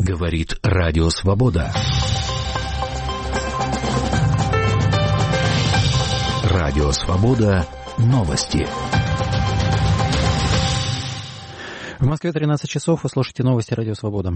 Говорит Радио Свобода. Радио Свобода. Новости. В Москве 13 часов. Вы слушаете новости Радио Свобода.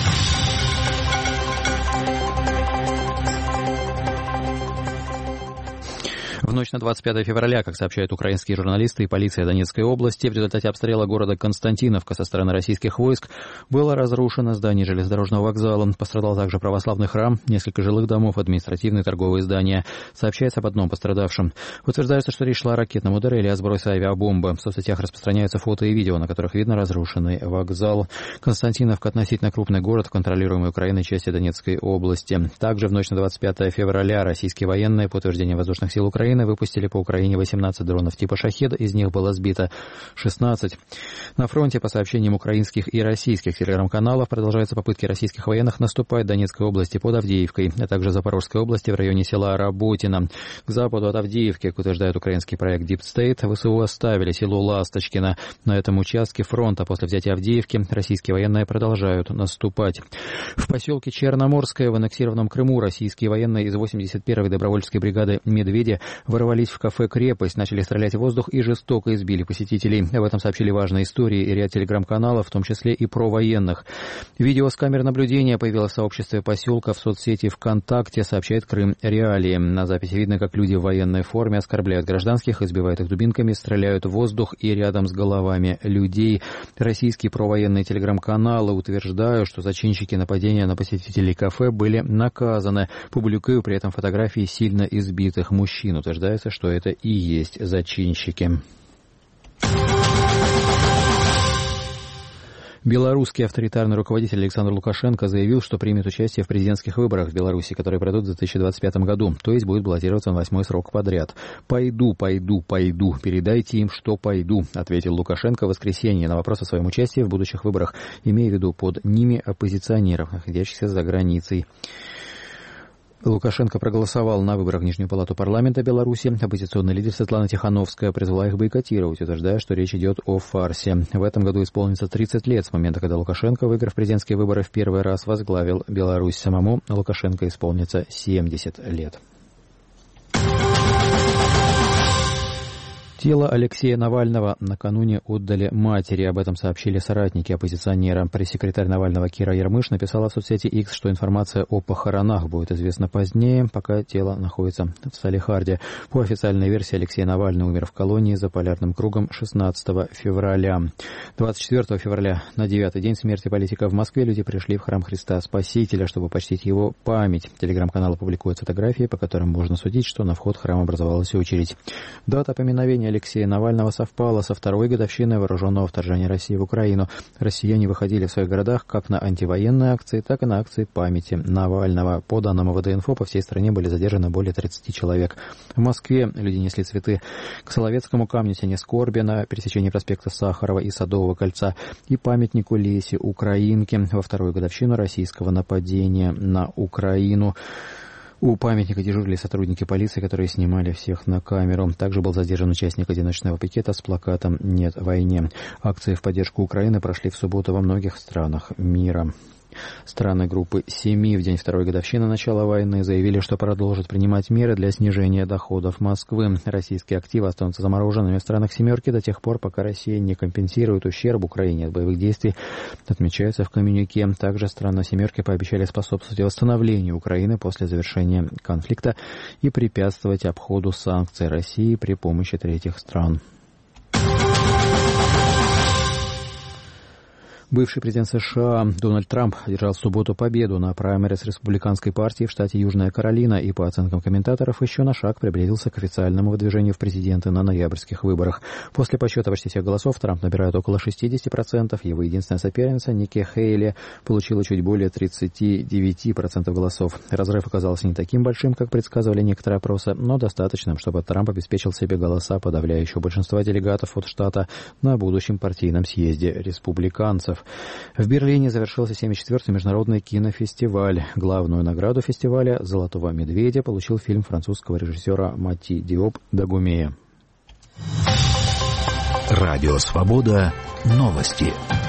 В ночь на 25 февраля, как сообщают украинские журналисты и полиция Донецкой области, в результате обстрела города Константиновка со стороны российских войск было разрушено здание железнодорожного вокзала. Пострадал также православный храм, несколько жилых домов, административные и торговые здания. Сообщается об одном пострадавшем. Утверждается, что речь шла о ракетном ударе или о сбросе авиабомбы. В соцсетях распространяются фото и видео, на которых видно разрушенный вокзал. Константиновка — относительно крупный город в контролируемой Украиной части Донецкой области. Также в ночь на 25 февраля российские военные, по утверждению воздушных сил Украины, выпустили по Украине 18 дронов типа «Шахед», из них было сбито 16. На фронте, по сообщениям украинских и российских телеграм-каналов, продолжаются попытки российских военных наступать в Донецкой области под Авдеевкой, а также Запорожской области в районе села Работино. К западу от Авдеевки, как утверждает украинский проект Deep State, ВСУ оставили село Ласточкино. На этом участке фронта после взятия Авдеевки российские военные продолжают наступать. В поселке Черноморское в аннексированном Крыму российские военные из 81-й добровольческой бригады «Медведи» ворвались в кафе «Крепость», начали стрелять в воздух и жестоко избили посетителей. Об этом сообщили важные истории и ряд телеграм-каналов, в том числе и про военных. Видео с камер наблюдения появилось в сообществе поселка в соцсети ВКонтакте, сообщает Крым Реалии. На записи видно, как люди в военной форме оскорбляют гражданских, избивают их дубинками, стреляют в воздух и рядом с головами людей. Российские провоенные телеграм-каналы утверждают, что зачинщики нападения на посетителей кафе были наказаны. Публикуют при этом фотографии сильно избитых мужчин. Утверждается, что это и есть зачинщики. Белорусский авторитарный руководитель Александр Лукашенко заявил, что примет участие в президентских выборах в Беларуси, которые пройдут в 2025 году, то есть будет баллотироваться на 8-й срок подряд. «Пойду, передайте им, что пойду», ответил Лукашенко в воскресенье на вопрос о своем участии в будущих выборах, имея в виду под ними оппозиционеров, находящихся за границей. Лукашенко проголосовал на выборах в Нижнюю палату парламента Беларуси. Оппозиционный лидер Светлана Тихановская призвала их бойкотировать, утверждая, что речь идет о фарсе. В этом году исполнится 30 лет с момента, когда Лукашенко, выиграв президентские выборы, в первый раз возглавил Беларусь. Самому Лукашенко исполнится 70 лет. Тело Алексея Навального накануне отдали матери. Об этом сообщили соратники оппозиционера. Пресс-секретарь Навального Кира Ярмыш написала в соцсети X, что информация о похоронах будет известна позднее, пока тело находится в Салехарде. По официальной версии, Алексей Навальный умер в колонии за полярным кругом 16 февраля. 24 февраля, на 9-й день смерти политика в Москве, люди пришли в храм Христа Спасителя, чтобы почтить его память. Телеграм-каналы публикуют фотографии, по которым можно судить, что на вход в храм образовалась очередь. Дата поминовения Алексея Навального совпала со второй годовщиной вооруженного вторжения России в Украину. Россияне выходили в своих городах как на антивоенные акции, так и на акции памяти Навального. По данным ВД-инфо, по всей стране были задержаны более 30 человек. В Москве люди несли цветы к Соловецкому камню тени скорби на пересечении проспекта Сахарова и Садового кольца и памятнику Лесе Украинке во вторую годовщину российского нападения на Украину. У памятника дежурили сотрудники полиции, которые снимали всех на камеру. Также был задержан участник одиночного пикета с плакатом «Нет войне». Акции в поддержку Украины прошли в субботу во многих странах мира. Страны группы 7 в день второй годовщины начала войны заявили, что продолжат принимать меры для снижения доходов Москвы. Российские активы останутся замороженными в странах «семерки» до тех пор, пока Россия не компенсирует ущерб Украине от боевых действий, отмечается в коммюнике. Также страны «семерки» пообещали способствовать восстановлению Украины после завершения конфликта и препятствовать обходу санкций России при помощи третьих стран. Бывший президент США Дональд Трамп одержал в субботу победу на праймериз республиканской партии в штате Южная Каролина и, по оценкам комментаторов, еще на шаг приблизился к официальному выдвижению в президенты на ноябрьских выборах. После подсчета почти всех голосов Трамп набирает около 60%. Его единственная соперница Никки Хейли получила чуть более 39% голосов. Разрыв оказался не таким большим, как предсказывали некоторые опросы, но достаточным, чтобы Трамп обеспечил себе голоса подавляющего большинства делегатов от штата на будущем партийном съезде республиканцев. В Берлине завершился 74-й международный кинофестиваль. Главную награду фестиваля «Золотого медведя» получил фильм французского режиссера Мати Диоп «Дагумея». Радио Свобода. Новости.